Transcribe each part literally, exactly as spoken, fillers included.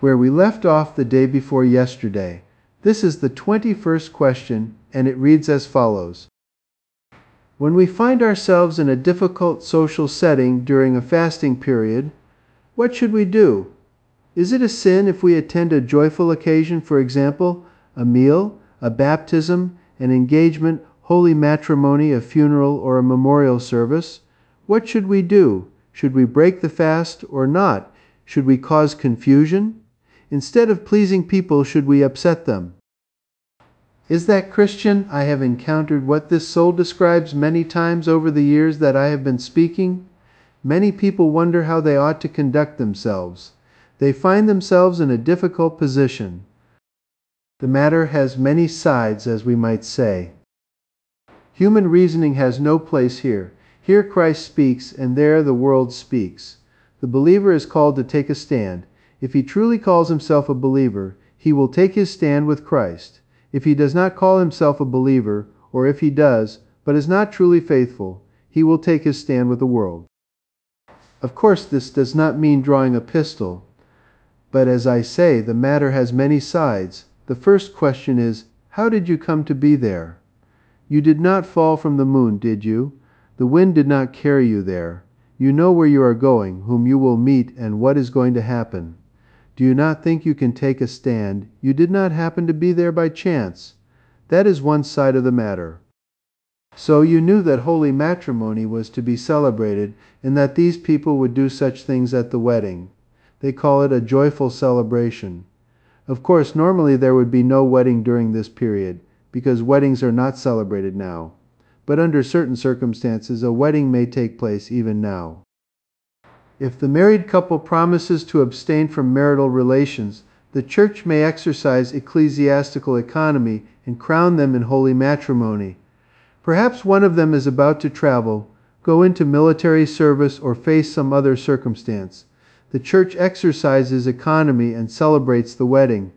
where we left off the day before yesterday. This is the twenty-first question, and it reads as follows. When we find ourselves in a difficult social setting during a fasting period, what should we do? Is it a sin if we attend a joyful occasion, for example, a meal, a baptism, an engagement, holy matrimony, a funeral, or a memorial service? What should we do? Should we break the fast or not? Should we cause confusion? Instead of pleasing people, should we upset them? Is that Christian? I have encountered what this soul describes many times over the years that I have been speaking. Many people wonder how they ought to conduct themselves. They find themselves in a difficult position. The matter has many sides, as we might say. Human reasoning has no place here. Here Christ speaks, and there the world speaks. The believer is called to take a stand. If he truly calls himself a believer, he will take his stand with Christ. If he does not call himself a believer, or if he does, but is not truly faithful, he will take his stand with the world. Of course, this does not mean drawing a pistol, but as I say, the matter has many sides. The first question is, how did you come to be there? You did not fall from the moon, did you? The wind did not carry you there. You know where you are going, whom you will meet, and what is going to happen. Do you not think you can take a stand? You did not happen to be there by chance. That is one side of the matter. So you knew that holy matrimony was to be celebrated, and that these people would do such things at the wedding. They call it a joyful celebration. Of course, normally there would be no wedding during this period, because weddings are not celebrated now. But under certain circumstances, a wedding may take place even now. If the married couple promises to abstain from marital relations, the church may exercise ecclesiastical economy and crown them in holy matrimony. Perhaps one of them is about to travel, go into military service, or face some other circumstance. The church exercises economy and celebrates the wedding.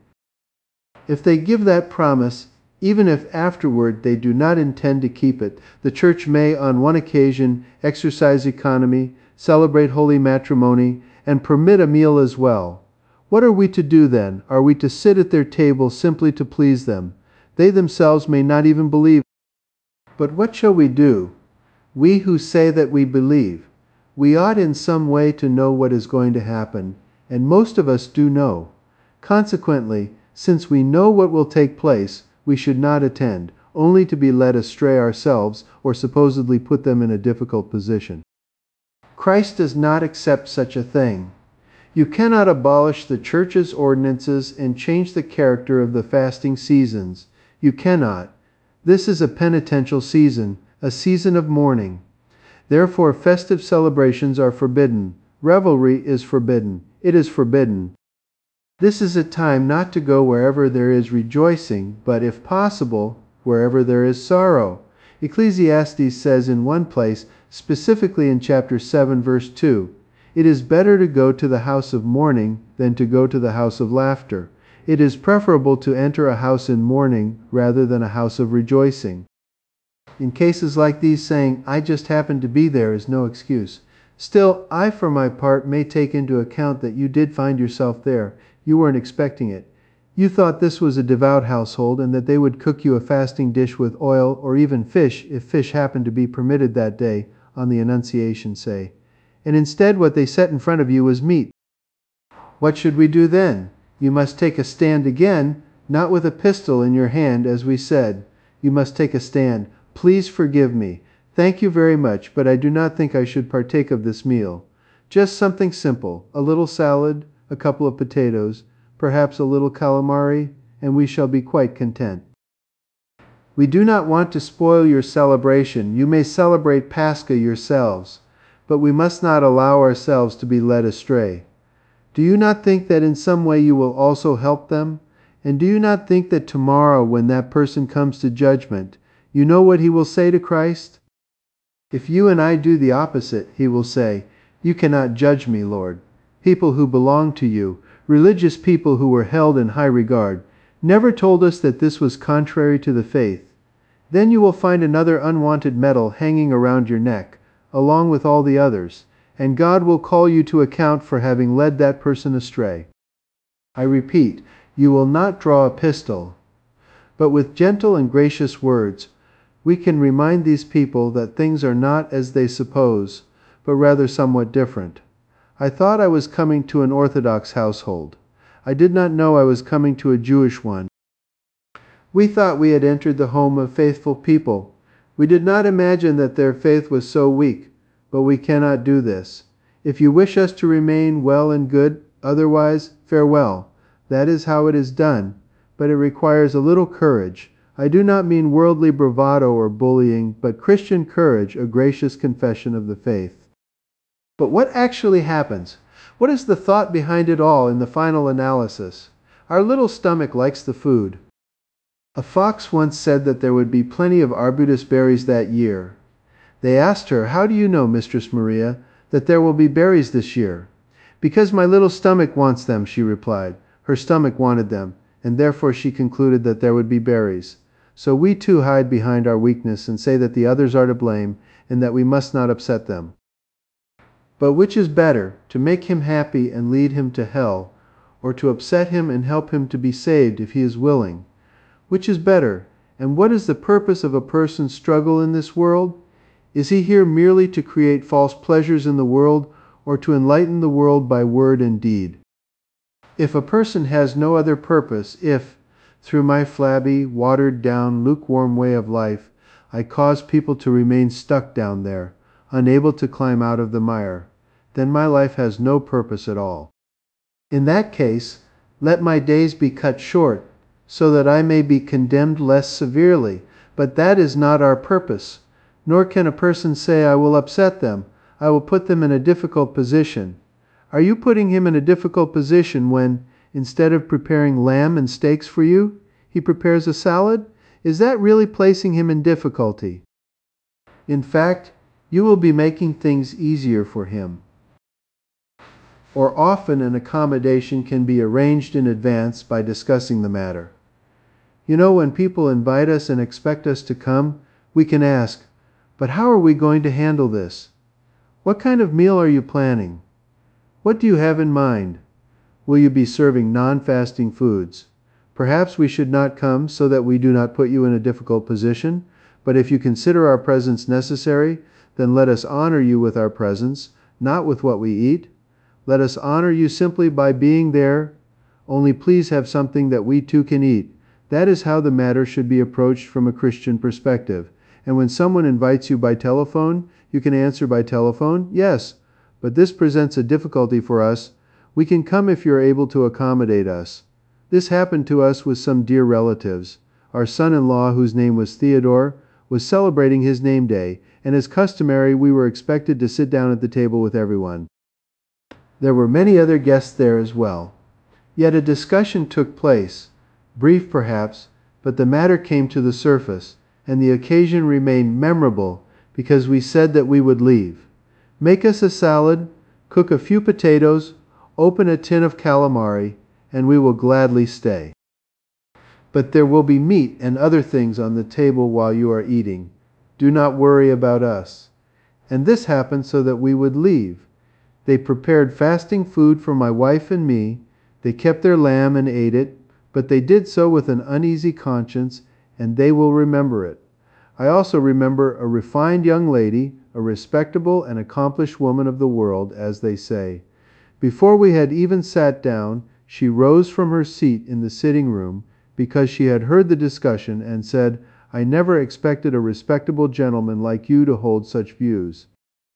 If they give that promise, even if afterward they do not intend to keep it, the church may on one occasion exercise economy, celebrate holy matrimony, and permit a meal as well. What are we to do then? Are we to sit at their table simply to please them? They themselves may not even believe. But what shall we do? We who say that we believe. We ought in some way to know what is going to happen, and most of us do know. Consequently, since we know what will take place, we should not attend, only to be led astray ourselves, or supposedly put them in a difficult position. Christ does not accept such a thing. You cannot abolish the church's ordinances and change the character of the fasting seasons. You cannot. This is a penitential season, a season of mourning. Therefore, festive celebrations are forbidden. Revelry is forbidden. It is forbidden. This is a time not to go wherever there is rejoicing, but, if possible, wherever there is sorrow. Ecclesiastes says in one place, specifically in chapter seven, verse two, "It is better to go to the house of mourning than to go to the house of laughter. It is preferable to enter a house in mourning rather than a house of rejoicing." In cases like these, saying, "I just happened to be there," is no excuse. Still, I for my part may take into account that you did find yourself there. You weren't expecting it. You thought this was a devout household and that they would cook you a fasting dish with oil or even fish, if fish happened to be permitted that day, on the Annunciation, say. And instead what they set in front of you was meat. What should we do then? You must take a stand again, not with a pistol in your hand, as we said. You must take a stand. "Please forgive me. Thank you very much, but I do not think I should partake of this meal. Just something simple, a little salad, a couple of potatoes, perhaps a little calamari, and we shall be quite content." We do not want to spoil your celebration. You may celebrate Pascha yourselves, but we must not allow ourselves to be led astray. Do you not think that in some way you will also help them? And do you not think that tomorrow, when that person comes to judgment, you know what he will say to Christ? If you and I do the opposite, he will say, "You cannot judge me, Lord." People who belong to you, religious people who were held in high regard, never told us that this was contrary to the faith. Then you will find another unwanted medal hanging around your neck, along with all the others, and God will call you to account for having led that person astray. I repeat, you will not draw a pistol. But with gentle and gracious words, we can remind these people that things are not as they suppose, but rather somewhat different. I thought I was coming to an Orthodox household. I did not know I was coming to a Jewish one. We thought we had entered the home of faithful people. We did not imagine that their faith was so weak, but we cannot do this. If you wish us to remain well and good, otherwise, farewell. That is how it is done, but it requires a little courage. I do not mean worldly bravado or bullying, but Christian courage, a gracious confession of the faith. But what actually happens? What is the thought behind it all in the final analysis? Our little stomach likes the food. A fox once said that there would be plenty of arbutus berries that year. They asked her, "How do you know, Mistress Maria, that there will be berries this year?" "Because my little stomach wants them," she replied. Her stomach wanted them, and therefore she concluded that there would be berries. So we too hide behind our weakness and say that the others are to blame and that we must not upset them. But which is better, to make him happy and lead him to hell, or to upset him and help him to be saved if he is willing? Which is better, and what is the purpose of a person's struggle in this world? Is he here merely to create false pleasures in the world, or to enlighten the world by word and deed? If a person has no other purpose, if, through my flabby, watered-down, lukewarm way of life, I cause people to remain stuck down there, unable to climb out of the mire, then my life has no purpose at all. In that case, let my days be cut short, so that I may be condemned less severely. But that is not our purpose. Nor can a person say, "I will upset them. I will put them in a difficult position." Are you putting him in a difficult position when, instead of preparing lamb and steaks for you, he prepares a salad? Is that really placing him in difficulty? In fact, you will be making things easier for him. Or often an accommodation can be arranged in advance by discussing the matter. You know, when people invite us and expect us to come, we can ask, "But how are we going to handle this? What kind of meal are you planning? What do you have in mind? Will you be serving non-fasting foods? Perhaps we should not come so that we do not put you in a difficult position, but if you consider our presence necessary, then let us honor you with our presence, not with what we eat. Let us honor you simply by being there, only please have something that we too can eat." That is how the matter should be approached from a Christian perspective. And when someone invites you by telephone, you can answer by telephone, "Yes, but this presents a difficulty for us. We can come if you are able to accommodate us." This happened to us with some dear relatives. Our son-in-law, whose name was Theodore, was celebrating his name day, and as customary, we were expected to sit down at the table with everyone. There were many other guests there as well. Yet a discussion took place, brief perhaps, but the matter came to the surface, and the occasion remained memorable because we said that we would leave. Make us a salad, cook a few potatoes, open a tin of calamari, and we will gladly stay. But there will be meat and other things on the table while you are eating. Do not worry about us. And this happened so that we would leave. They prepared fasting food for my wife and me. They kept their lamb and ate it, but they did so with an uneasy conscience, and they will remember it. I also remember a refined young lady, a respectable and accomplished woman of the world, as they say. Before we had even sat down, she rose from her seat in the sitting room because she had heard the discussion and said, "I never expected a respectable gentleman like you to hold such views."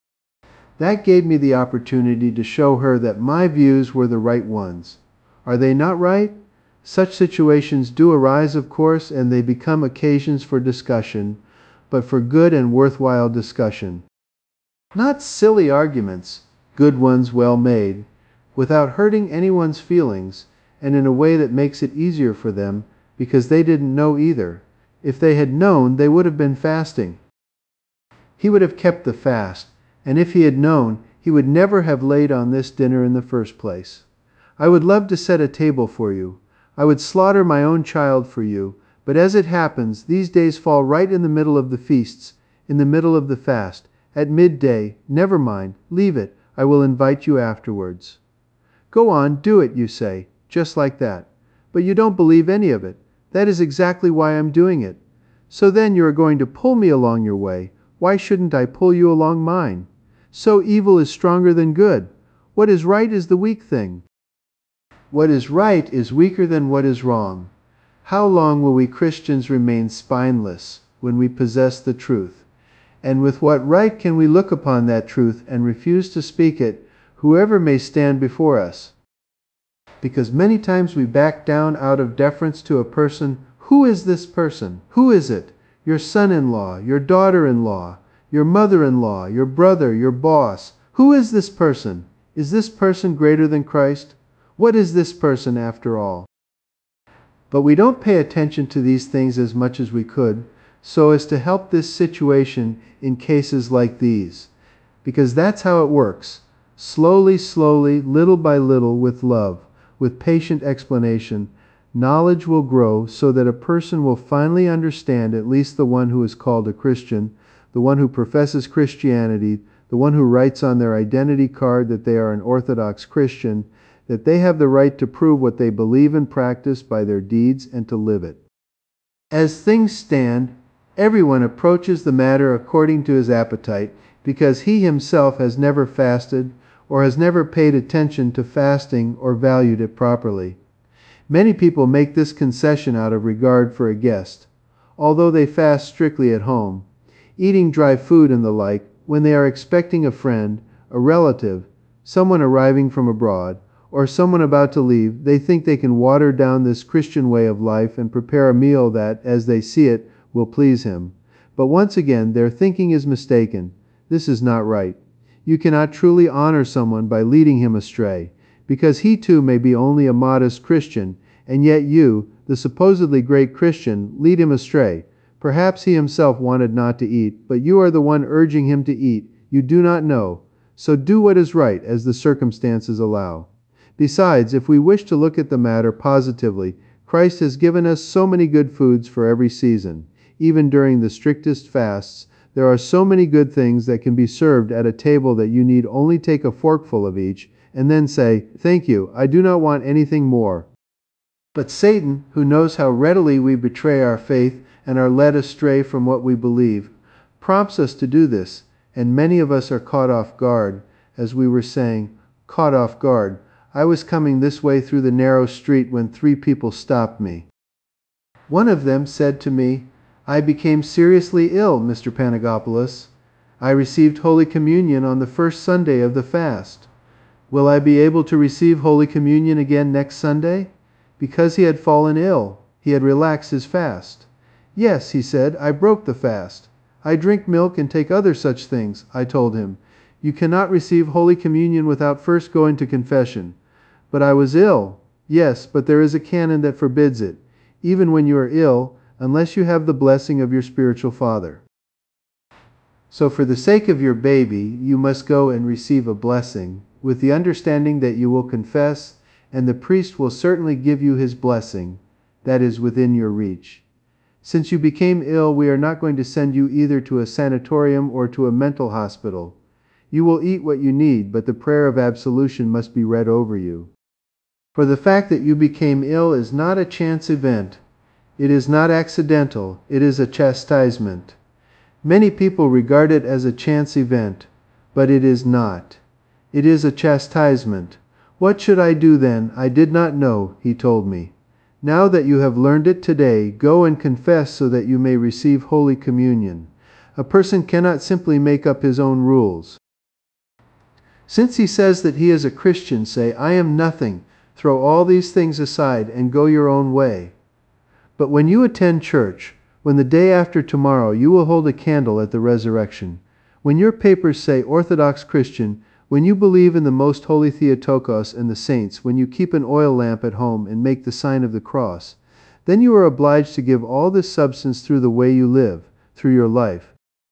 That gave me the opportunity to show her that my views were the right ones. Are they not right? Such situations do arise, of course, and they become occasions for discussion, but for good and worthwhile discussion. Not silly arguments, good ones well made, without hurting anyone's feelings, and in a way that makes it easier for them, because they didn't know either. If they had known, they would have been fasting. He would have kept the fast, and if he had known, he would never have laid on this dinner in the first place. I would love to set a table for you. I would slaughter my own child for you, but as it happens, these days fall right in the middle of the feasts, in the middle of the fast, at midday. Never mind, leave it, I will invite you afterwards. Go on, do it, you say. just like that. But you don't believe any of it. That is exactly why I'm doing it. So then you are going to pull me along your way. Why shouldn't I pull you along mine? So evil is stronger than good. What is right is the weak thing. What is right is weaker than what is wrong. How long will we Christians remain spineless when we possess the truth? And with what right can we look upon that truth and refuse to speak it, whoever may stand before us? Because many times we back down out of deference to a person. Who is this person? Who is it? Your son-in-law, your daughter-in-law, your mother-in-law, your brother, your boss. Who is this person? Is this person greater than Christ? What is this person after all? But we don't pay attention to these things as much as we could, so as to help this situation in cases like these. Because that's how it works. Slowly, slowly, little by little, with love, with patient explanation, knowledge will grow so that a person will finally understand, at least the one who is called a Christian, the one who professes Christianity, the one who writes on their identity card that they are an Orthodox Christian, that they have the right to prove what they believe and practice by their deeds and to live it. As things stand, everyone approaches the matter according to his appetite, because he himself has never fasted or has never paid attention to fasting or valued it properly. Many people make this concession out of regard for a guest, although they fast strictly at home, eating dry food and the like, when they are expecting a friend, a relative, someone arriving from abroad, or someone about to leave. They think they can water down this Christian way of life and prepare a meal that, as they see it, will please him. But once again, their thinking is mistaken. This is not right. You cannot truly honor someone by leading him astray, because he too may be only a modest Christian, and yet you, the supposedly great Christian, lead him astray. Perhaps he himself wanted not to eat, but you are the one urging him to eat. You do not know. So do what is right as the circumstances allow. Besides, if we wish to look at the matter positively, Christ has given us so many good foods for every season. Even during the strictest fasts, there are so many good things that can be served at a table that you need only take a forkful of each, and then say, "Thank you, I do not want anything more." But Satan, who knows how readily we betray our faith and are led astray from what we believe, prompts us to do this, and many of us are caught off guard, as we were saying, caught off guard. I was coming this way through the narrow street when three people stopped me. One of them said to me, "I became seriously ill, Mister Panagopoulos. I received Holy Communion on the first Sunday of the fast. Will I be able to receive Holy Communion again next Sunday?" Because he had fallen ill, he had relaxed his fast. "Yes," he said, "I broke the fast. I drink milk and take other such things," I told him. "You cannot receive Holy Communion without first going to confession." "But I was ill." "Yes, but there is a canon that forbids it, even when you are ill, unless you have the blessing of your spiritual father. So for the sake of your baby, you must go and receive a blessing, with the understanding that you will confess, and the priest will certainly give you his blessing, that is within your reach. Since you became ill, we are not going to send you either to a sanatorium or to a mental hospital. You will eat what you need, but the prayer of absolution must be read over you. For the fact that you became ill is not a chance event. It is not accidental. It is a chastisement. Many people regard it as a chance event, but it is not. It is a chastisement. "What should I do then? I did not know," he told me. "Now that you have learned it today, go and confess so that you may receive Holy Communion." A person cannot simply make up his own rules. Since he says that he is a Christian, say, "I am nothing. Throw all these things aside and go your own way." But when you attend church, when the day after tomorrow you will hold a candle at the resurrection, when your papers say Orthodox Christian, when you believe in the Most Holy Theotokos and the saints, when you keep an oil lamp at home and make the sign of the cross, then you are obliged to give all this substance through the way you live, through your life.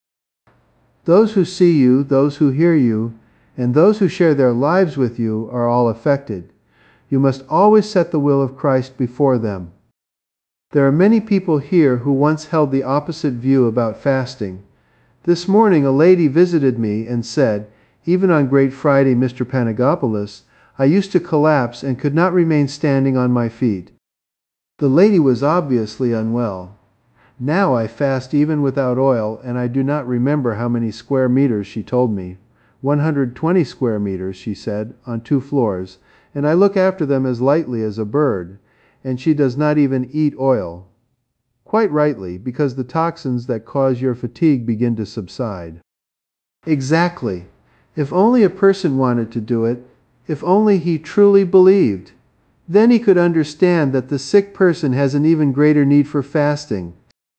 Those who see you, those who hear you, and those who share their lives with you are all affected. You must always set the will of Christ before them. There are many people here who once held the opposite view about fasting. This morning a lady visited me and said, "Even on Great Friday, Mister Panagopoulos, I used to collapse and could not remain standing on my feet. The lady was obviously unwell. Now I fast even without oil, and I do not remember how many square meters she told me. one hundred twenty square meters, she said, on two floors, and I look after them as lightly as a bird, and she does not even eat oil. Quite rightly, because the toxins that cause your fatigue begin to subside. Exactly. If only a person wanted to do it, if only he truly believed, then he could understand that the sick person has an even greater need for fasting.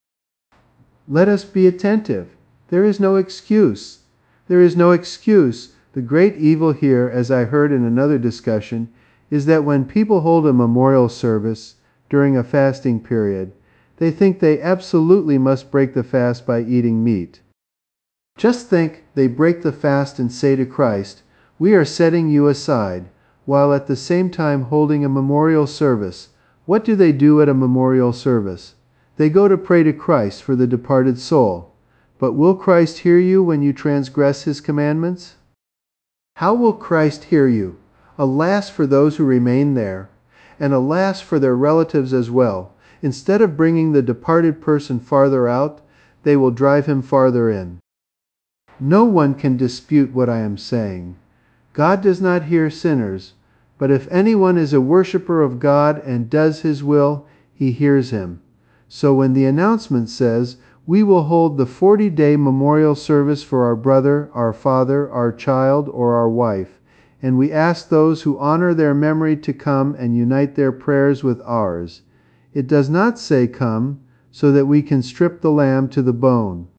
Let us be attentive. There is no excuse. There is no excuse. The great evil here, as I heard in another discussion, is that when people hold a memorial service during a fasting period, they think they absolutely must break the fast by eating meat. Just think they break the fast and say to Christ, "We are setting you aside," while at the same time holding a memorial service. What do they do at a memorial service? They go to pray to Christ for the departed soul. But will Christ hear you when you transgress His commandments? How will Christ hear you? Alas for those who remain there, and alas for their relatives as well. Instead of bringing the departed person farther out, they will drive him farther in. No one can dispute what I am saying. God does not hear sinners, but if anyone is a worshiper of God and does His will, He hears him. So when the announcement says, "We will hold the forty-day memorial service for our brother, our father, our child, or our wife, and we ask those who honor their memory to come and unite their prayers with ours," it does not say come so that we can strip the lamb to the bone.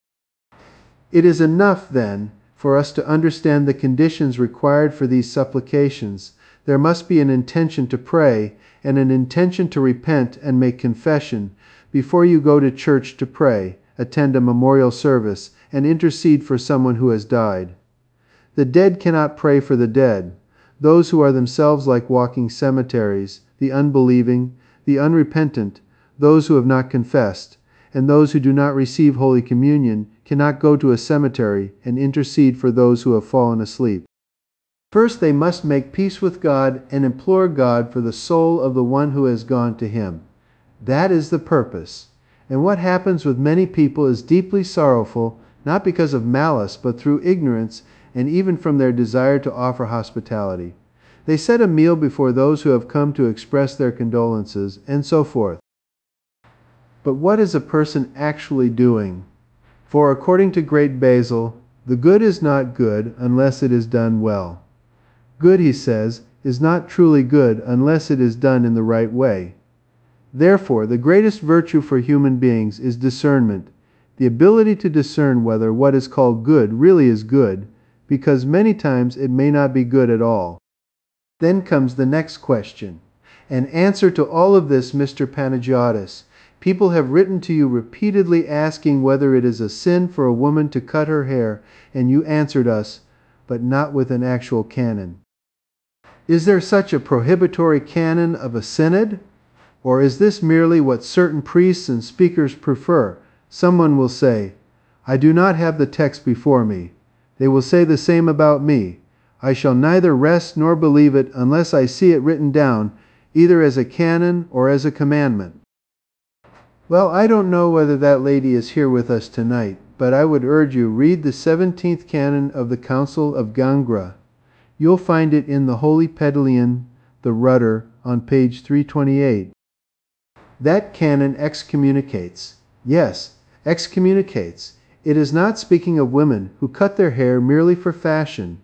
It is enough, then, for us to understand the conditions required for these supplications. There must be an intention to pray and an intention to repent and make confession before you go to church to pray, attend a memorial service, and intercede for someone who has died. The dead cannot pray for the dead. Those who are themselves like walking cemeteries, the unbelieving, the unrepentant, those who have not confessed, and those who do not receive Holy Communion cannot go to a cemetery and intercede for those who have fallen asleep. First they must make peace with God and implore God for the soul of the one who has gone to Him. That is the purpose. And what happens with many people is deeply sorrowful, not because of malice, but through ignorance and even from their desire to offer hospitality. They set a meal before those who have come to express their condolences, and so forth. But what is a person actually doing? For according to Great Basil, the good is not good unless it is done well. Good, he says, is not truly good unless it is done in the right way. Therefore, the greatest virtue for human beings is discernment, the ability to discern whether what is called good really is good, because many times it may not be good at all. Then comes the next question. An answer to all of this, Mister Panagiotis. People have written to you repeatedly asking whether it is a sin for a woman to cut her hair, and you answered us, but not with an actual canon. Is there such a prohibitory canon of a synod? Or is this merely what certain priests and speakers prefer? Someone will say, "I do not have the text before me." They will say the same about me. I shall neither rest nor believe it unless I see it written down, either as a canon or as a commandment. Well, I don't know whether that lady is here with us tonight, but I would urge you, read the seventeenth canon of the Council of Gangra. You'll find it in the Holy Pedalion, the Rudder, on page three twenty-eight. That canon excommunicates. Yes, excommunicates. It is not speaking of women who cut their hair merely for fashion,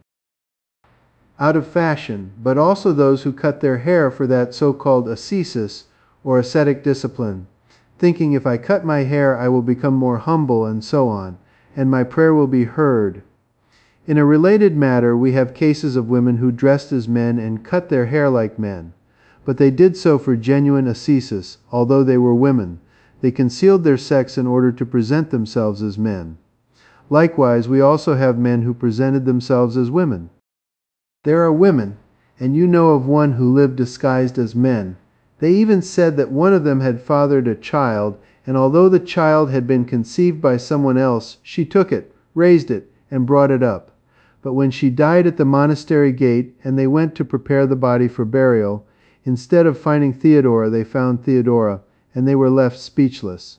out of fashion, but also those who cut their hair for that so-called ascesis, or ascetic discipline, thinking if I cut my hair I will become more humble and so on, and my prayer will be heard. In a related matter, we have cases of women who dressed as men and cut their hair like men, but they did so for genuine ascesis, although they were women. They concealed their sex in order to present themselves as men. Likewise, we also have men who presented themselves as women. There are women, and you know of one who lived disguised as men. They even said that one of them had fathered a child, and although the child had been conceived by someone else, she took it, raised it, and brought it up. But when she died at the monastery gate, and they went to prepare the body for burial, instead of finding Theodora, they found Theodora, and they were left speechless.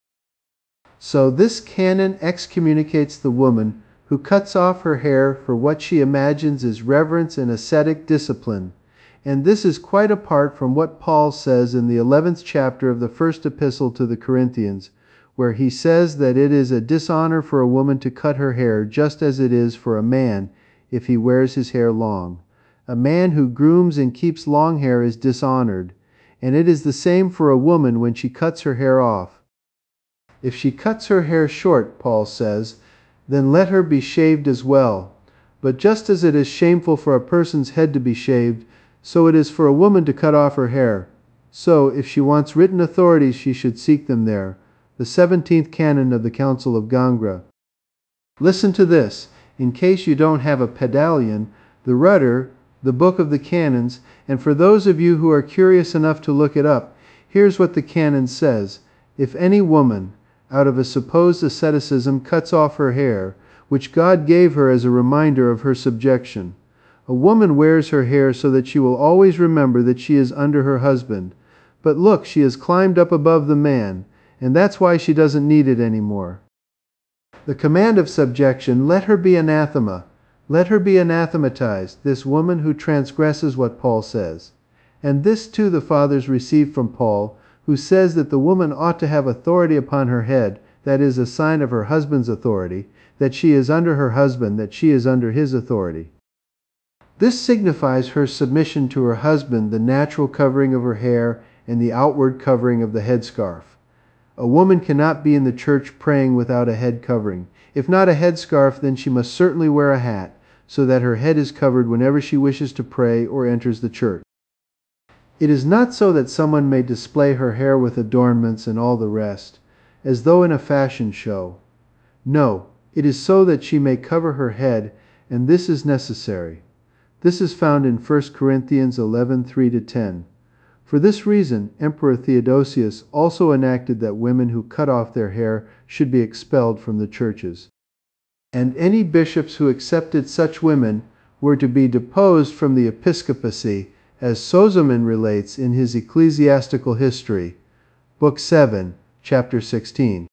So this canon excommunicates the woman who cuts off her hair for what she imagines is reverence and ascetic discipline. And this is quite apart from what Paul says in the eleventh chapter of the first epistle to the Corinthians, where he says that it is a dishonor for a woman to cut her hair just as it is for a man if he wears his hair long. A man who grooms and keeps long hair is dishonored, and it is the same for a woman when she cuts her hair off. If she cuts her hair short, Paul says, then let her be shaved as well. But just as it is shameful for a person's head to be shaved, so it is for a woman to cut off her hair. So, if she wants written authorities, she should seek them there. The seventeenth canon of the Council of Gangra. Listen to this, in case you don't have a pedalion, the rudder, the book of the canons, and for those of you who are curious enough to look it up, here's what the canon says. If any woman, out of a supposed asceticism, cuts off her hair, which God gave her as a reminder of her subjection. A woman wears her hair so that she will always remember that she is under her husband. But look, she has climbed up above the man, and that's why she doesn't need it anymore. The command of subjection, let her be anathema. Let her be anathematized, this woman who transgresses what Paul says. And this too the fathers received from Paul, who says that the woman ought to have authority upon her head, that is, a sign of her husband's authority, that she is under her husband, that she is under his authority. This signifies her submission to her husband, the natural covering of her hair, and the outward covering of the headscarf. A woman cannot be in the church praying without a head covering. If not a headscarf, then she must certainly wear a hat, so that her head is covered whenever she wishes to pray or enters the church. It is not so that someone may display her hair with adornments and all the rest, as though in a fashion show. No, it is so that she may cover her head, and this is necessary. This is found in First Corinthians eleven, three to ten. For this reason, Emperor Theodosius also enacted that women who cut off their hair should be expelled from the churches. And any bishops who accepted such women were to be deposed from the episcopacy, as Sozomen relates in his Ecclesiastical History, Book seven, Chapter sixteen.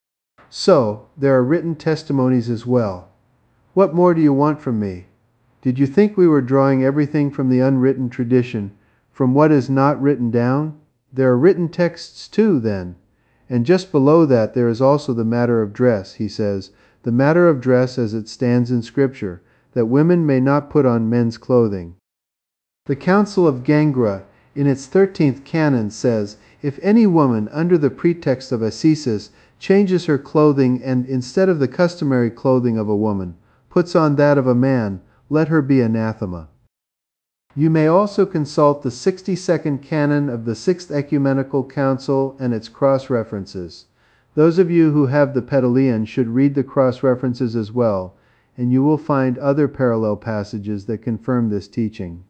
So, there are written testimonies as well. What more do you want from me? Did you think we were drawing everything from the unwritten tradition, from what is not written down? There are written texts too, then. And just below that there is also the matter of dress, he says, the matter of dress as it stands in Scripture, that women may not put on men's clothing. The Council of Gangra, in its thirteenth canon, says, if any woman, under the pretext of ascesis, changes her clothing and, instead of the customary clothing of a woman, puts on that of a man, let her be anathema. You may also consult the sixty-second canon of the Sixth Ecumenical Council and its cross-references. Those of you who have the Pedalion should read the cross-references as well, and you will find other parallel passages that confirm this teaching.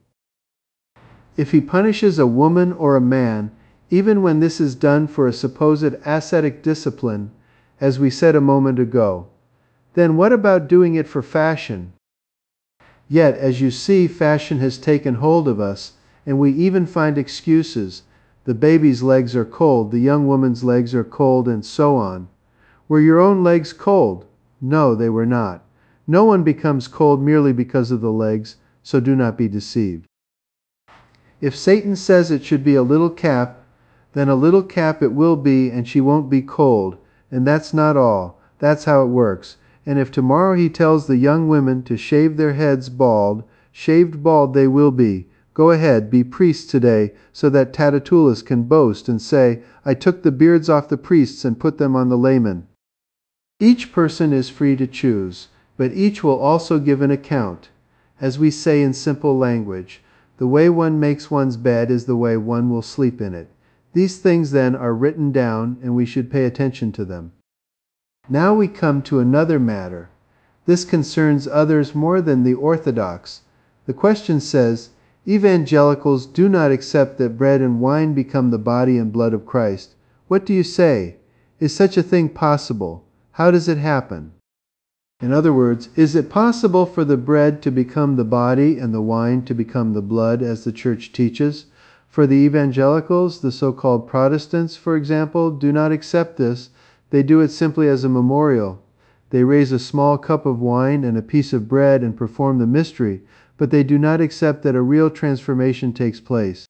If he punishes a woman or a man, even when this is done for a supposed ascetic discipline, as we said a moment ago, then what about doing it for fashion? Yet, as you see, fashion has taken hold of us, and we even find excuses. The baby's legs are cold, the young woman's legs are cold, and so on. Were your own legs cold? No, they were not. No one becomes cold merely because of the legs, so do not be deceived. If Satan says it should be a little cap, then a little cap it will be, and she won't be cold. And that's not all. That's how it works. And if tomorrow he tells the young women to shave their heads bald, shaved bald they will be. Go ahead, be priests today, so that Tatatulas can boast and say, I took the beards off the priests and put them on the laymen. Each person is free to choose, but each will also give an account. As we say in simple language, the way one makes one's bed is the way one will sleep in it. These things then are written down, and we should pay attention to them. Now we come to another matter. This concerns others more than the Orthodox. The question says, Evangelicals do not accept that bread and wine become the body and blood of Christ. What do you say? Is such a thing possible? How does it happen? In other words, is it possible for the bread to become the body and the wine to become the blood, as the Church teaches? For the evangelicals, the so-called Protestants, for example, do not accept this. They do it simply as a memorial. They raise a small cup of wine and a piece of bread and perform the mystery, but they do not accept that a real transformation takes place.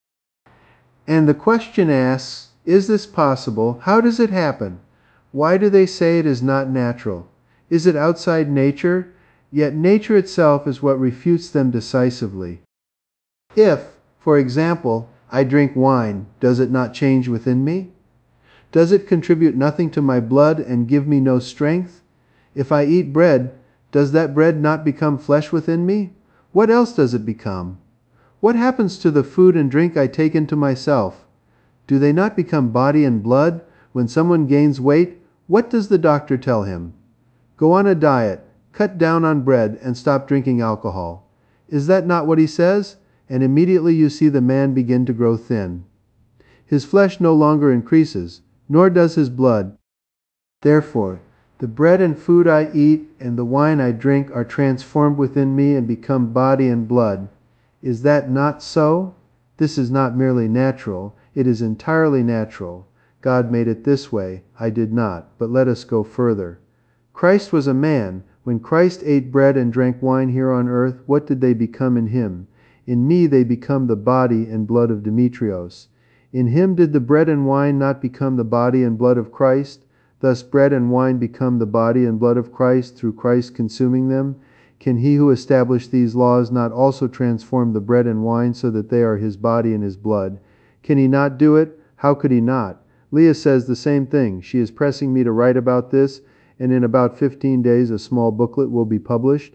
And the question asks, is this possible? How does it happen? Why do they say it is not natural? Is it outside nature? Yet nature itself is what refutes them decisively. If, for example, I drink wine, does it not change within me? Does it contribute nothing to my blood and give me no strength? If I eat bread, does that bread not become flesh within me? What else does it become? What happens to the food and drink I take into myself? Do they not become body and blood? When someone gains weight, what does the doctor tell him? Go on a diet, cut down on bread, and stop drinking alcohol. Is that not what he says? And immediately you see the man begin to grow thin. His flesh no longer increases, nor does his blood. Therefore, the bread and food I eat and the wine I drink are transformed within me and become body and blood. Is that not so? This is not merely natural, it is entirely natural. God made it this way, I did not. But let us go further. Christ was a man. When Christ ate bread and drank wine here on earth, what did they become in him? In me they become the body and blood of Demetrios. In him did the bread and wine not become the body and blood of Christ? Thus bread and wine become the body and blood of Christ through Christ consuming them. Can he who established these laws not also transform the bread and wine so that they are his body and his blood? Can he not do it? How could he not? Leah says the same thing. She is pressing me to write about this, and in about fifteen days a small booklet will be published.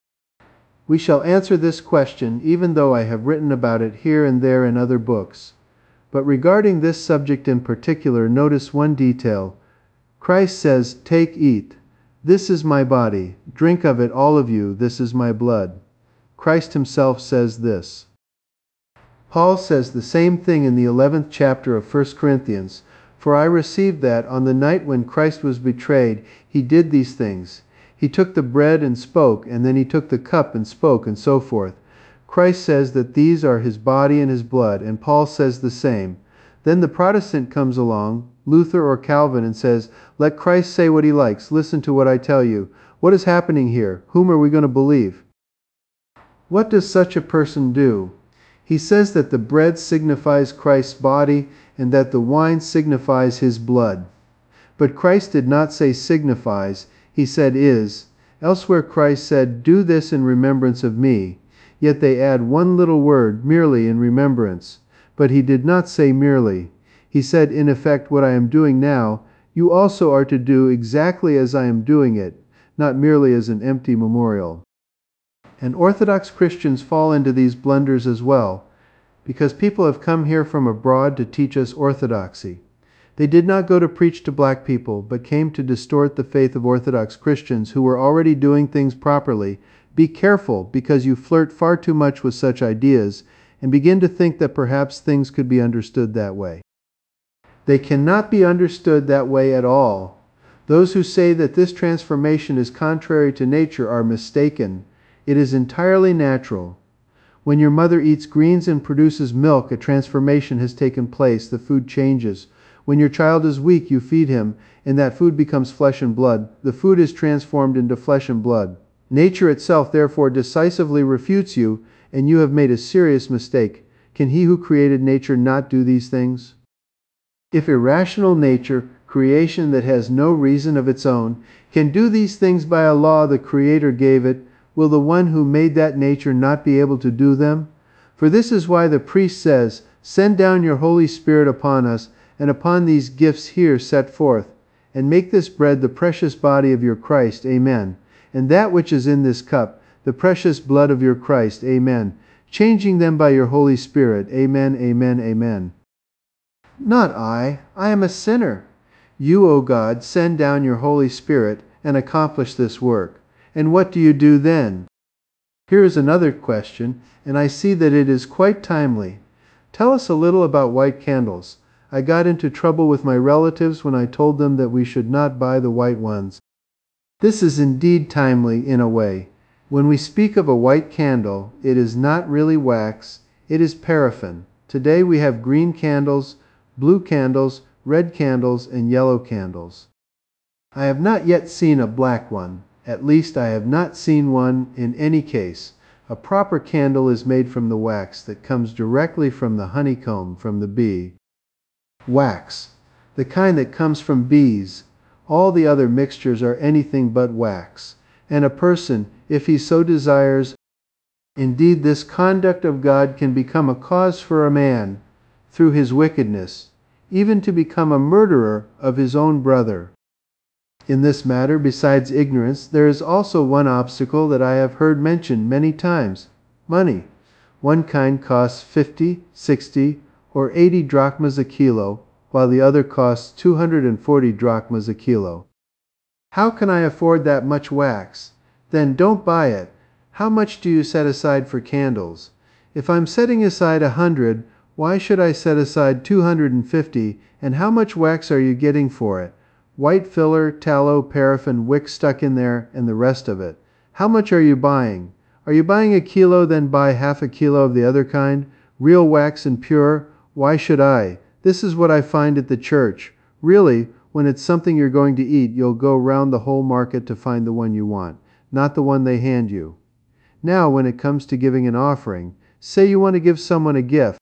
We shall answer this question, even though I have written about it here and there in other books. But regarding this subject in particular, notice one detail. Christ says, "Take, eat. This is my body. Drink of it, all of you. This is my blood." Christ himself says this. Paul says the same thing in the eleventh chapter of First Corinthians. For I received that on the night when Christ was betrayed, he did these things. He took the bread and spoke, and then he took the cup and spoke, and so forth. Christ says that these are his body and his blood, and Paul says the same. Then the Protestant comes along, Luther or Calvin, and says, "Let Christ say what he likes. Listen to what I tell you. What is happening here? Whom are we going to believe?" What does such a person do? He says that the bread signifies Christ's body and that the wine signifies his blood. But Christ did not say signifies, he said is. Elsewhere Christ said, "Do this in remembrance of me." Yet they add one little word, merely in remembrance. But he did not say merely. He said, in effect, what I am doing now, you also are to do exactly as I am doing it, not merely as an empty memorial. And Orthodox Christians fall into these blunders as well, because people have come here from abroad to teach us orthodoxy. They did not go to preach to black people, but came to distort the faith of Orthodox Christians who were already doing things properly. Be careful, because you flirt far too much with such ideas, and begin to think that perhaps things could be understood that way. They cannot be understood that way at all. Those who say that this transformation is contrary to nature are mistaken. It is entirely natural. When your mother eats greens and produces milk, a transformation has taken place. The food changes. When your child is weak, you feed him, and that food becomes flesh and blood. The food is transformed into flesh and blood. Nature itself, therefore, decisively refutes you, and you have made a serious mistake. Can he who created nature not do these things? If irrational nature, creation that has no reason of its own, can do these things by a law the Creator gave it, will the one who made that nature not be able to do them? For this is why the priest says, "Send down your Holy Spirit upon us, and upon these gifts here set forth, and make this bread the precious body of your Christ, amen, and that which is in this cup, the precious blood of your Christ, amen, changing them by your Holy Spirit, amen, amen, amen." Not I, I am a sinner. You, O God, send down your Holy Spirit and accomplish this work. And what do you do then? Here is another question, and I see that it is quite timely. Tell us a little about white candles. I got into trouble with my relatives when I told them that we should not buy the white ones. This is indeed timely in a way. When we speak of a white candle, it is not really wax, it is paraffin. Today we have green candles, blue candles, red candles, and yellow candles. I have not yet seen a black one. At least I have not seen one in any case. A proper candle is made from the wax that comes directly from the honeycomb from the bee. Wax, the kind that comes from bees. All the other mixtures are anything but wax. And a person, if he so desires, indeed this conduct of God can become a cause for a man, through his wickedness, even to become a murderer of his own brother. In this matter, besides ignorance, there is also one obstacle that I have heard mentioned many times: money. One kind costs fifty, sixty, or eighty drachmas a kilo, while the other costs two hundred forty drachmas a kilo. How can I afford that much wax? Then don't buy it. How much do you set aside for candles? If I'm setting aside a hundred, why should I set aside two hundred fifty, and how much wax are you getting for it? White filler, tallow, paraffin, wick stuck in there, and the rest of it. How much are you buying? Are you buying a kilo, then buy half a kilo of the other kind? Real wax and pure? Why should I? This is what I find at the church. Really, when it's something you're going to eat, you'll go round the whole market to find the one you want, not the one they hand you. Now, when it comes to giving an offering, say you want to give someone a gift.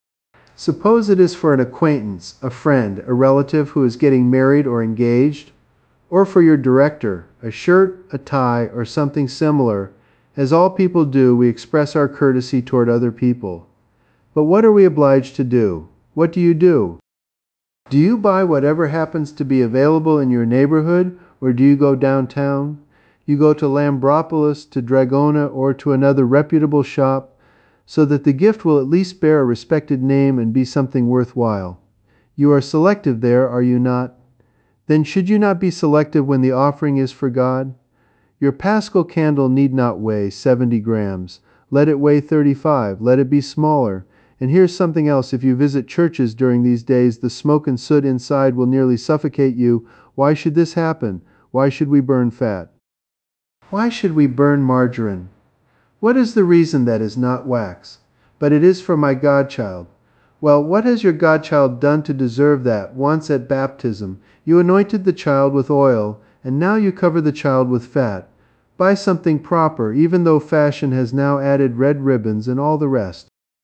Suppose it is for an acquaintance, a friend, a relative who is getting married or engaged, or for your director, a shirt, a tie, or something similar. As all people do, we express our courtesy toward other people. But what are we obliged to do? What do you do? Do you buy whatever happens to be available in your neighborhood, or do you go downtown? You go to Lambropolis, to Dragona, or to another reputable shop, so that the gift will at least bear a respected name and be something worthwhile. You are selective there, are you not? Then should you not be selective when the offering is for God? Your Paschal candle need not weigh seventy grams. Let it weigh thirty-five. Let it be smaller. And here's something else. If you visit churches during these days, the smoke and soot inside will nearly suffocate you. Why should this happen? Why should we burn fat? Why should we burn margarine? What is the reason that is not wax? But it is for my godchild. Well, what has your godchild done to deserve that? Once at baptism, you anointed the child with oil, and now you cover the child with fat. Buy something proper, even though fashion has now added red ribbons and all the rest.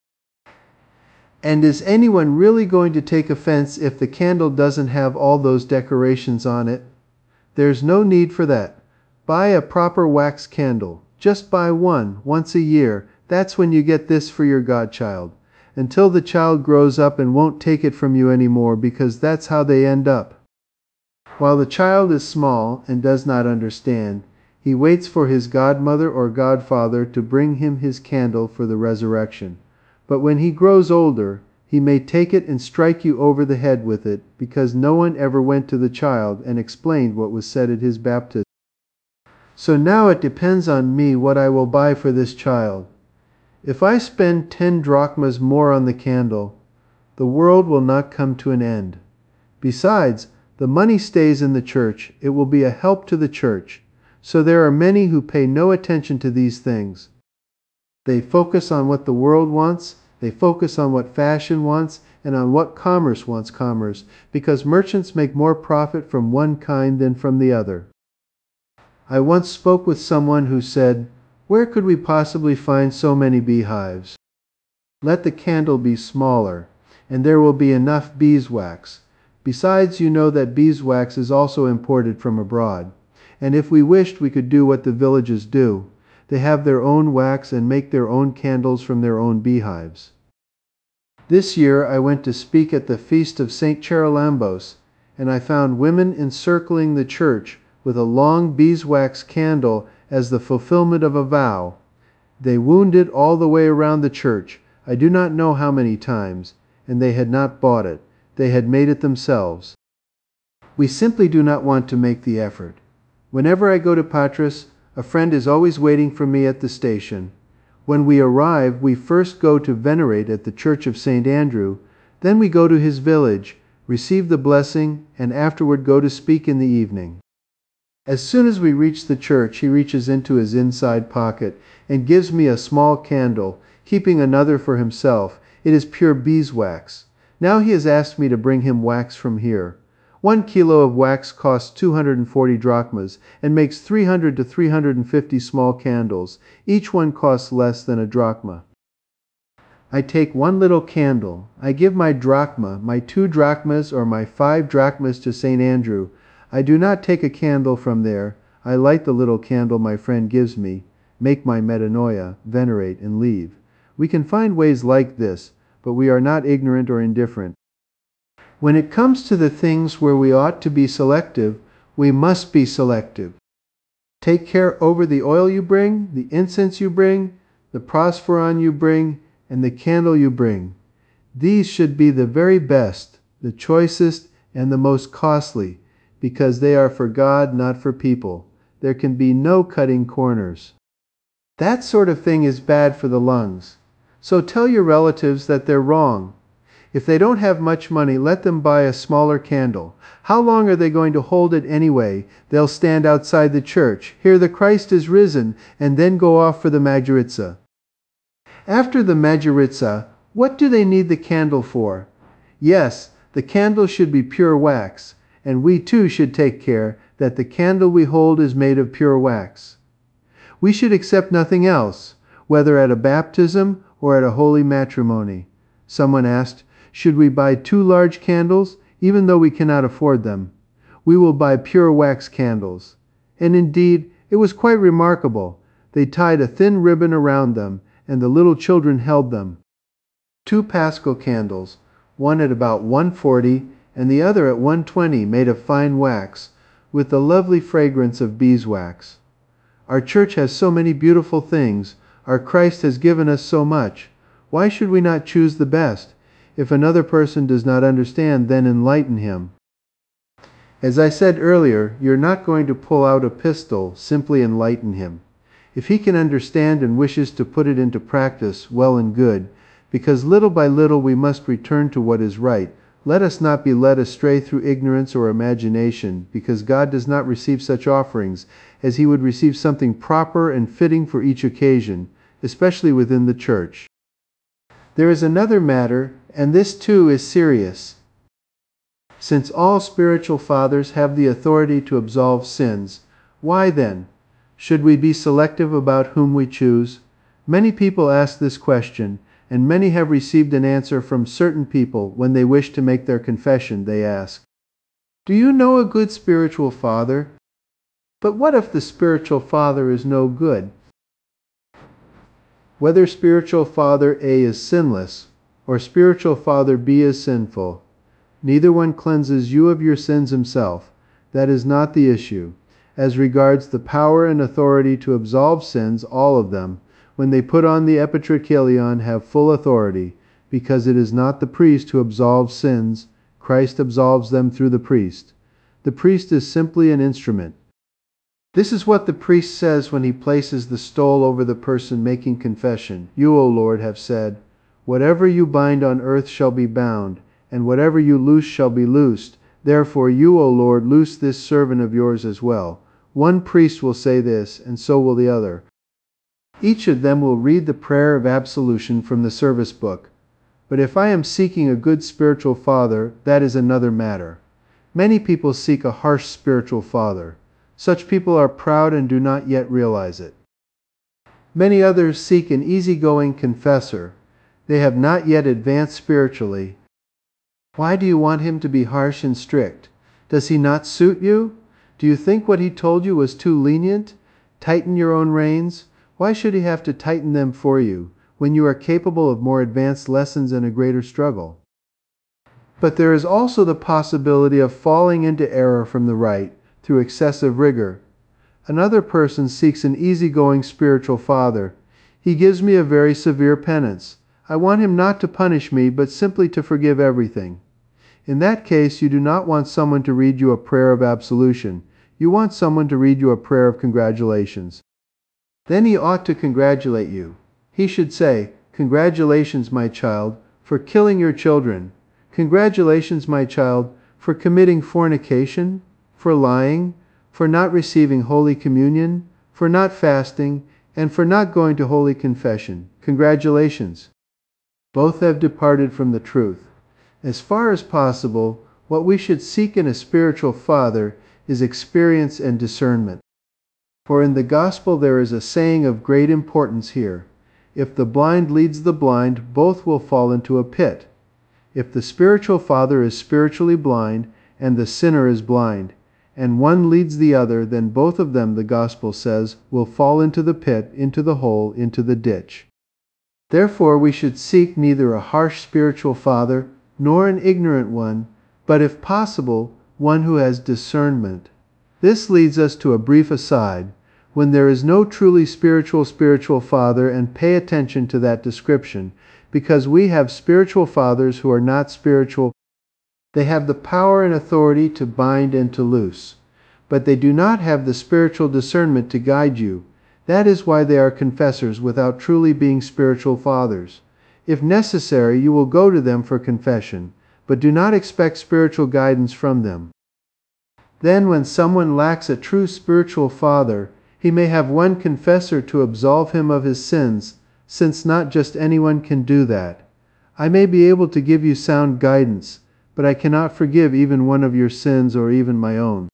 And is anyone really going to take offense if the candle doesn't have all those decorations on it? There's no need for that. Buy a proper wax candle. Just buy one, once a year. That's when you get this for your godchild. Until the child grows up and won't take it from you anymore, because that's how they end up. While the child is small and does not understand, he waits for his godmother or godfather to bring him his candle for the resurrection. But when he grows older, he may take it and strike you over the head with it, because no one ever went to the child and explained what was said at his baptism. So now it depends on me what I will buy for this child. If I spend ten drachmas more on the candle, the world will not come to an end. Besides, the money stays in the church. It will be a help to the church. So there are many who pay no attention to these things. They focus on what the world wants, they focus on what fashion wants, and on what commerce wants commerce, because merchants make more profit from one kind than from the other. I once spoke with someone who said, "Where could we possibly find so many beehives? Let the candle be smaller, and there will be enough beeswax. Besides, you know that beeswax is also imported from abroad, and if we wished we could do what the villages do. They have their own wax and make their own candles from their own beehives." This year I went to speak at the feast of Saint Charalambos, and I found women encircling the church with a long beeswax candle as the fulfillment of a vow. They wound it all the way around the church, I do not know how many times, and they had not bought it. They had made it themselves. We simply do not want to make the effort. Whenever I go to Patras, a friend is always waiting for me at the station. When we arrive, we first go to venerate at the Church of Saint Andrew, then we go to his village, receive the blessing, and afterward go to speak in the evening. As soon as we reach the church, he reaches into his inside pocket and gives me a small candle, keeping another for himself. It is pure beeswax. Now he has asked me to bring him wax from here. One kilo of wax costs two hundred forty drachmas and makes three hundred to three hundred fifty small candles. Each one costs less than a drachma. I take one little candle. I give my drachma, my two drachmas or my five drachmas to Saint Andrew. I do not take a candle from there. I light the little candle my friend gives me, make my metanoia, venerate, and leave. We can find ways like this, but we are not ignorant or indifferent. When it comes to the things where we ought to be selective, we must be selective. Take care over the oil you bring, the incense you bring, the prosperon you bring, and the candle you bring. These should be the very best, the choicest, and the most costly, because they are for God, not for people. There can be no cutting corners. That sort of thing is bad for the lungs. So tell your relatives that they're wrong. If they don't have much money, let them buy a smaller candle. How long are they going to hold it anyway? They'll stand outside the church, hear the Christ is risen, and then go off for the Majoritza. After the Majoritza, what do they need the candle for? Yes, the candle should be pure wax, and we too should take care that the candle we hold is made of pure wax. We should accept nothing else, whether at a baptism or at a holy matrimony. Someone asked, should we buy two large candles, even though we cannot afford them? We will buy pure wax candles. And indeed, it was quite remarkable. They tied a thin ribbon around them, and the little children held them. Two Paschal candles, one at about one forty and the other at one twenty, made of fine wax, with the lovely fragrance of beeswax. Our church has so many beautiful things. Our Christ has given us so much. Why should we not choose the best? If another person does not understand, then enlighten him. As I said earlier, you're not going to pull out a pistol, simply enlighten him. If he can understand and wishes to put it into practice, well and good, because little by little we must return to what is right. Let us not be led astray through ignorance or imagination, because God does not receive such offerings, as he would receive something proper and fitting for each occasion, especially within the church. There is another matter, and this too is serious. Since all spiritual fathers have the authority to absolve sins, why then should we be selective about whom we choose? Many people ask this question, and many have received an answer from certain people when they wish to make their confession. They ask, do you know a good spiritual father? But what if the spiritual father is no good? Whether spiritual father A is sinless, or spiritual father B is sinful, neither one cleanses you of your sins himself. That is not the issue. As regards the power and authority to absolve sins, all of them, when they put on the epitrachelion, have full authority, because it is not the priest who absolves sins. Christ absolves them through the priest. The priest is simply an instrument. This is what the priest says when he places the stole over the person making confession. You, O Lord, have said, whatever you bind on earth shall be bound, and whatever you loose shall be loosed. Therefore you, O Lord, loose this servant of yours as well. One priest will say this, and so will the other. Each of them will read the prayer of absolution from the service book. But if I am seeking a good spiritual father, that is another matter. Many people seek a harsh spiritual father. Such people are proud and do not yet realize it. Many others seek an easygoing confessor. They have not yet advanced spiritually. Why do you want him to be harsh and strict? Does he not suit you? Do you think what he told you was too lenient? Tighten your own reins. Why should he have to tighten them for you, when you are capable of more advanced lessons and a greater struggle? But there is also the possibility of falling into error from the right through excessive rigor. Another person seeks an easygoing spiritual father. He gives me a very severe penance. I want him not to punish me, but simply to forgive everything. In that case, you do not want someone to read you a prayer of absolution. You want someone to read you a prayer of congratulations. Then he ought to congratulate you. He should say, congratulations, my child, for killing your children. Congratulations, my child, for committing fornication, for lying, for not receiving Holy Communion, for not fasting, and for not going to Holy Confession. Congratulations! Both have departed from the truth. As far as possible, what we should seek in a spiritual father is experience and discernment. For in the gospel there is a saying of great importance here. If the blind leads the blind, both will fall into a pit. If the spiritual father is spiritually blind, and the sinner is blind, and one leads the other, then both of them, the gospel says, will fall into the pit, into the hole, into the ditch. Therefore we should seek neither a harsh spiritual father, nor an ignorant one, but if possible, one who has discernment. This leads us to a brief aside. When there is no truly spiritual spiritual father, and pay attention to that description, because we have spiritual fathers who are not spiritual. They have the power and authority to bind and to loose, but they do not have the spiritual discernment to guide you. That is why they are confessors without truly being spiritual fathers. If necessary, you will go to them for confession, but do not expect spiritual guidance from them. Then when someone lacks a true spiritual father, he may have one confessor to absolve him of his sins, since not just anyone can do that. I may be able to give you sound guidance, but I cannot forgive even one of your sins or even my own.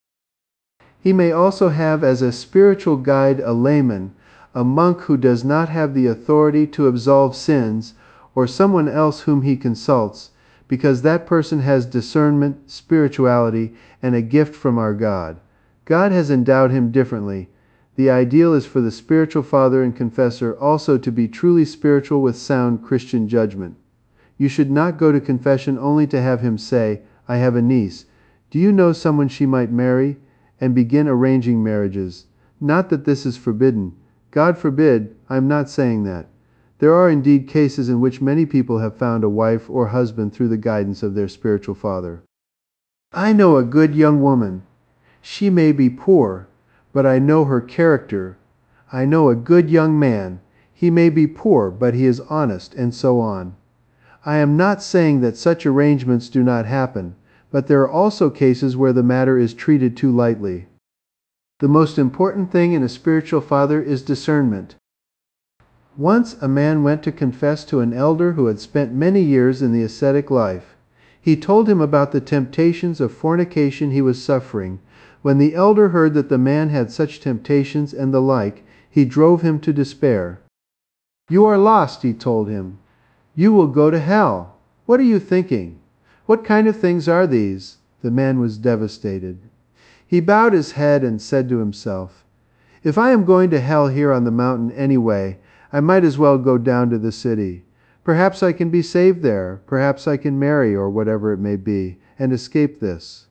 He may also have as a spiritual guide a layman, a monk who does not have the authority to absolve sins, or someone else whom he consults, because that person has discernment, spirituality, and a gift from our God. God has endowed him differently. The ideal is for the spiritual father and confessor also to be truly spiritual with sound Christian judgment. You should not go to confession only to have him say, "I have a niece. Do you know someone she might marry?" and begin arranging marriages. Not that this is forbidden. God forbid, I am not saying that. There are indeed cases in which many people have found a wife or husband through the guidance of their spiritual father. I know a good young woman. She may be poor, but I know her character. I know a good young man. He may be poor, but he is honest, and so on. I am not saying that such arrangements do not happen, but there are also cases where the matter is treated too lightly. The most important thing in a spiritual father is discernment. Once a man went to confess to an elder who had spent many years in the ascetic life. He told him about the temptations of fornication he was suffering. When the elder heard that the man had such temptations and the like, he drove him to despair. "You are lost," he told him. "You will go to hell. What are you thinking? What kind of things are these?" The man was devastated. He bowed his head and said to himself, "If I am going to hell here on the mountain anyway, I might as well go down to the city. Perhaps I can be saved there. Perhaps I can marry, or whatever it may be, and escape this."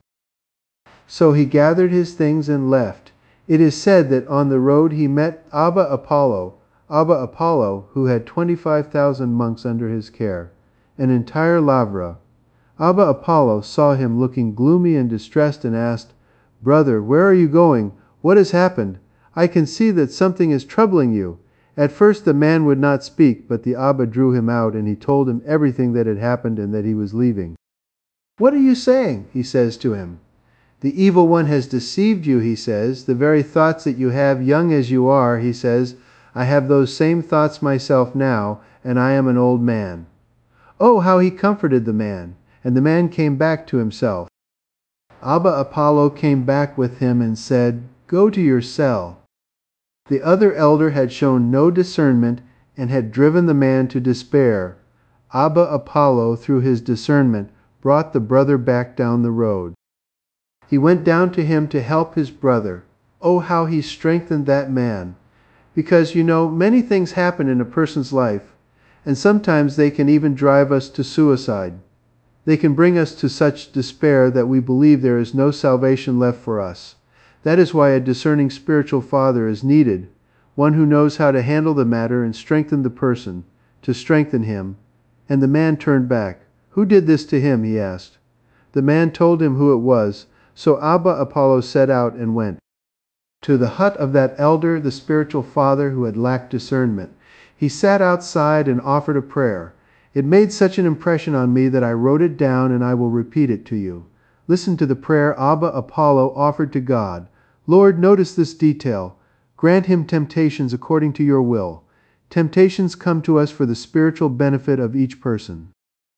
So he gathered his things and left. It is said that on the road he met Abba Apollo, Abba Apollo, who had twenty-five thousand monks under his care, an entire lavra. Abba Apollo saw him looking gloomy and distressed and asked, "Brother, where are you going? What has happened? I can see that something is troubling you." At first the man would not speak, but the Abba drew him out, and he told him everything that had happened and that he was leaving. "What are you saying?" he says to him. "The evil one has deceived you," he says. "The very thoughts that you have, young as you are," he says, "I have those same thoughts myself now, and I am an old man." Oh, how he comforted the man! And the man came back to himself. Abba Apollo came back with him and said, "Go to your cell." The other elder had shown no discernment and had driven the man to despair. Abba Apollo, through his discernment, brought the brother back down the road. He went down to him to help his brother. Oh, how he strengthened that man! Because, you know, many things happen in a person's life, and sometimes they can even drive us to suicide. They can bring us to such despair that we believe there is no salvation left for us. That is why a discerning spiritual father is needed, one who knows how to handle the matter and strengthen the person, to strengthen him. And the man turned back. "Who did this to him?" he asked. The man told him who it was, so Abba Apollo set out and went to the hut of that elder, the spiritual father who had lacked discernment. He sat outside and offered a prayer. It made such an impression on me that I wrote it down, and I will repeat it to you. Listen to the prayer Abba Apollo offered to God. Lord, notice this detail. Grant him temptations according to your will. Temptations come to us for the spiritual benefit of each person,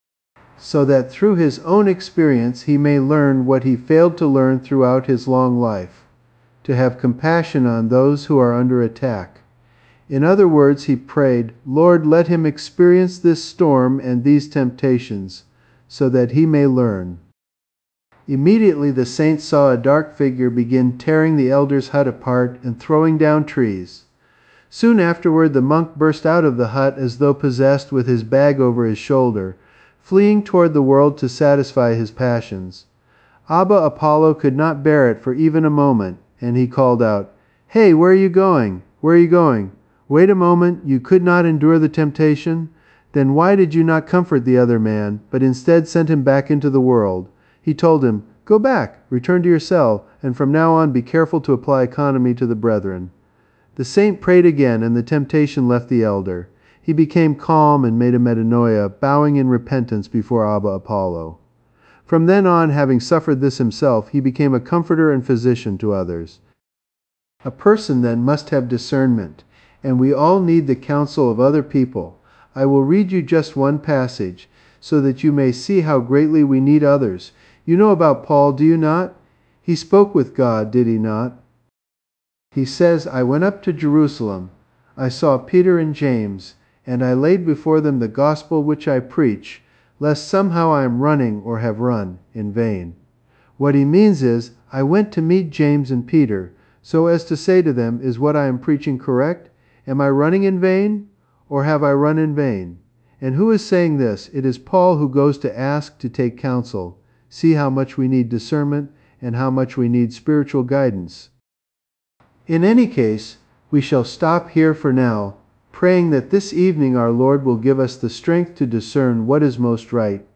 so that through his own experience he may learn what he failed to learn throughout his long life, to have compassion on those who are under attack. In other words, he prayed, Lord, let him experience this storm and these temptations, so that he may learn. Immediately the saint saw a dark figure begin tearing the elder's hut apart and throwing down trees. Soon afterward the monk burst out of the hut as though possessed, with his bag over his shoulder, fleeing toward the world to satisfy his passions. Abba Apollo could not bear it for even a moment, and he called out, Hey, where are you going? Where are you going? Wait a moment, you could not endure the temptation? Then why did you not comfort the other man, but instead sent him back into the world? He told him, Go back, return to your cell, and from now on be careful to apply economy to the brethren. The saint prayed again, and the temptation left the elder. He became calm and made a metanoia, bowing in repentance before Abba Apollo. From then on, having suffered this himself, he became a comforter and physician to others. A person then must have discernment, and we all need the counsel of other people. I will read you just one passage, so that you may see how greatly we need others. You know about Paul, do you not? He spoke with God, did he not? He says, I went up to Jerusalem. I saw Peter and James, and I laid before them the gospel which I preach, lest somehow I am running or have run in vain. What he means is, I went to meet James and Peter, so as to say to them, is what I am preaching correct? Am I running in vain, or have I run in vain? And who is saying this? It is Paul, who goes to ask to take counsel. See how much we need discernment and how much we need spiritual guidance. In any case, we shall stop here for now, praying that this evening our Lord will give us the strength to discern what is most right,